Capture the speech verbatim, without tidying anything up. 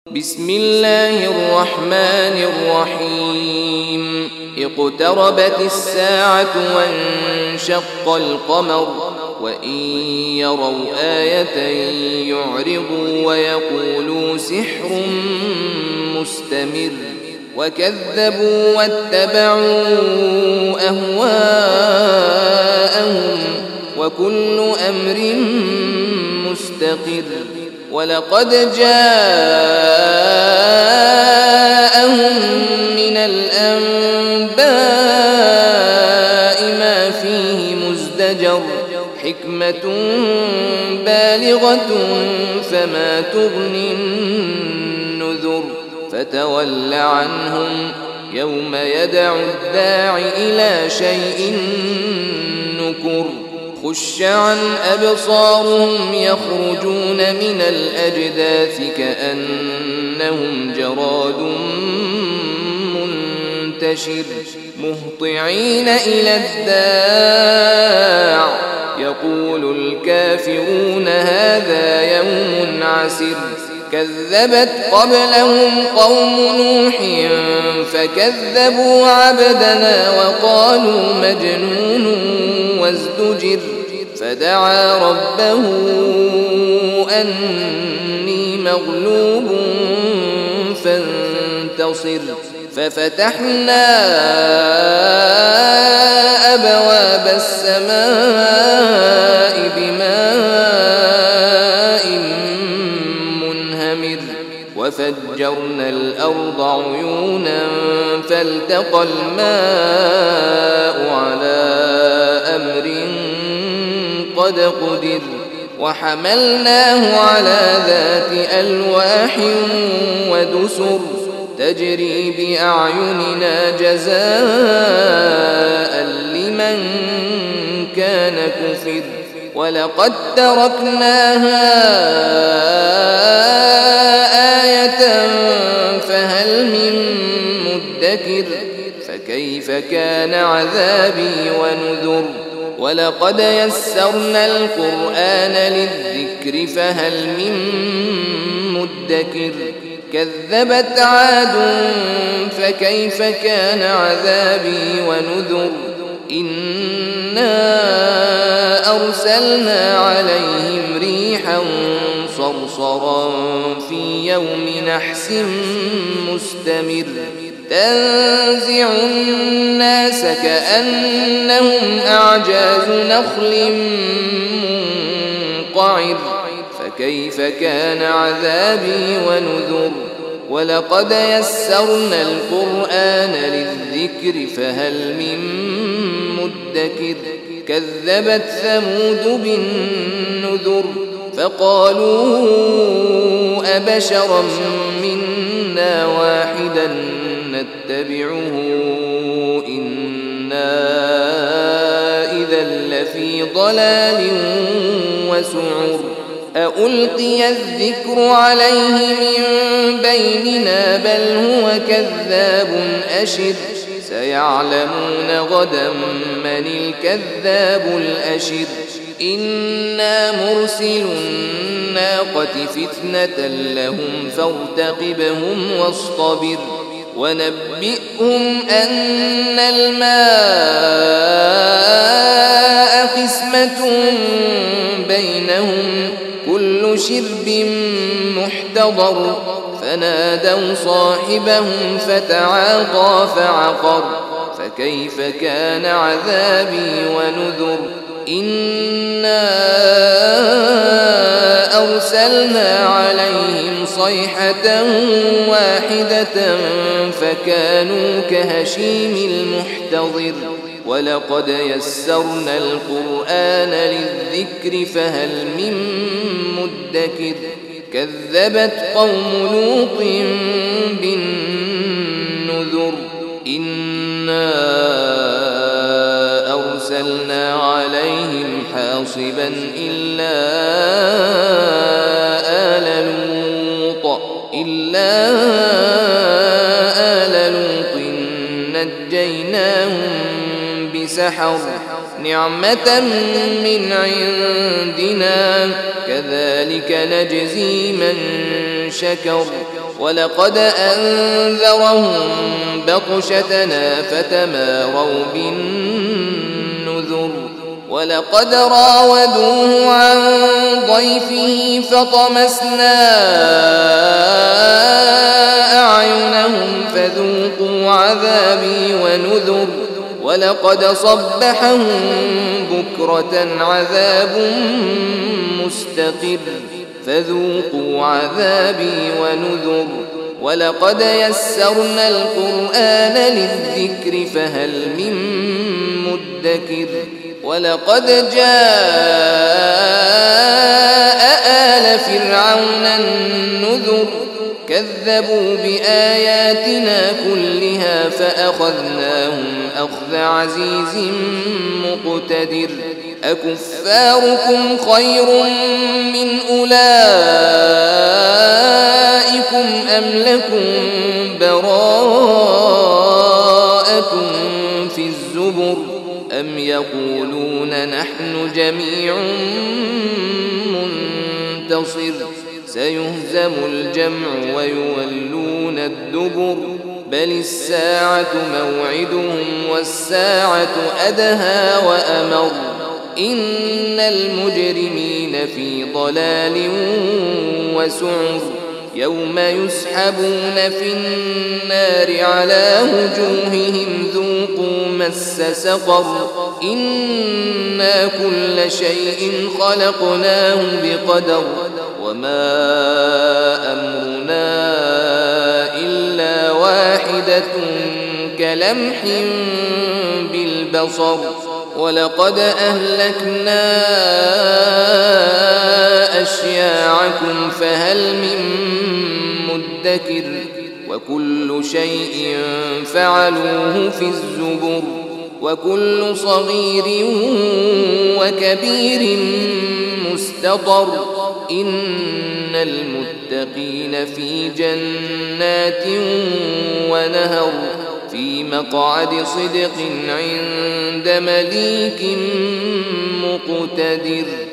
بسم الله الرحمن الرحيم اقتربت الساعة وانشق القمر وإن يروا آية يعرضوا ويقولوا سحر مستمر وكذبوا واتبعوا أهواءهم وكل أمر مستقر ولقد جاءهم من الأنباء ما فيه مزدجر حكمة بالغة فما تغني النذر فتول عنهم يوم يدعو الداع إلى شيء نكر خش عن أبصارهم يخرجون من الأجداث كأنهم جراد منتشر مهطعين إلى الداع يقول الكافرون هذا يوم عسر كذبت قبلهم قوم نوح فكذبوا عبدنا وقالوا مجنون وازدجر فدعا ربه أني مغلوب فانتصر ففتحنا أبواب السماء بماء منهمر وفجرنا الأرض عيونا فالتقى الماء على أمر قد قدر وحملناه على ذات ألواح ودسر تجري بأعيننا جزاء لمن كان كفر ولقد تركناها آية فهل من مدكر فكيف كان عذابي ونذر ولقد يسرنا القرآن للذكر فهل من مدكر كذبت عاد فكيف كان عذابي ونذر إنا أرسلنا عليهم ريحا صرصرا في يوم نحس مستمر تنزع الناس كأنهم أعجاز نخل منقعر فكيف كان عذابي ونذر ولقد يسرنا القرآن للذكر فهل من مدكر كذبت ثمود بالنذر فقالوا أبشرا منا واحدا نتبعه إنا إذا لفي ضلال وسعر أألقي الذكر عليه من بيننا بل هو كذاب أشر سيعلمون غدا من الكذاب الأشر إنا مرسل الناقة فتنة لهم فارتقبهم واصطبر ونبئهم أن الماء قسمة بينهم كل شرب محتضر فنادوا صاحبهم فتعاطى فعقر فكيف كان عذابي ونذر إنا أرسلنا عليهم صيحة واحدة فكانوا كهشيم المحتضر ولقد يسرنا القرآن للذكر فهل من مدكر كذبت قوم لوط بالنذر إنا أرسلنا عليهم حاصبا إلا آل لوط إلا آل لوط نجيناهم بسحر نعمة من عندنا كذلك نجزي من شكر ولقد أنذرهم بطشتنا فتماروا بالنذر ولقد راودوه عن ضيفه فطمسنا أعينهم فذوقوا عذابي ونذر ولقد صبحهم بكرة عذاب مستقر فذوقوا عذابي ونذر ولقد يسرنا القرآن للذكر فهل من مدكر ولقد جاء آل فرعون النذر كذبوا بآياتنا كلها فأخذناهم أخذ عزيز مقتدر أكفاركم خير من أولئكم أم لكم براءة في الزبر أم يقولون نحن جميع منتصر سيهزم الجمع ويولون الدبر بل الساعة موعدهم والساعة أدهى وأمر إن المجرمين في ضلال وسعر يوم يسحبون في النار على وجوههم ذوقوا مس سقر إنا كل شيء خلقناه بقدر وما أمرنا إلا واحدة كلمح بالبصر ولقد أهلكنا أشياعكم فهل من مدكر وكل شيء فعلوه في الزبر وكل صغير وكبير مستطر إن المتقين في جنات ونهر في مقعد صدق عند مليك مقتدر.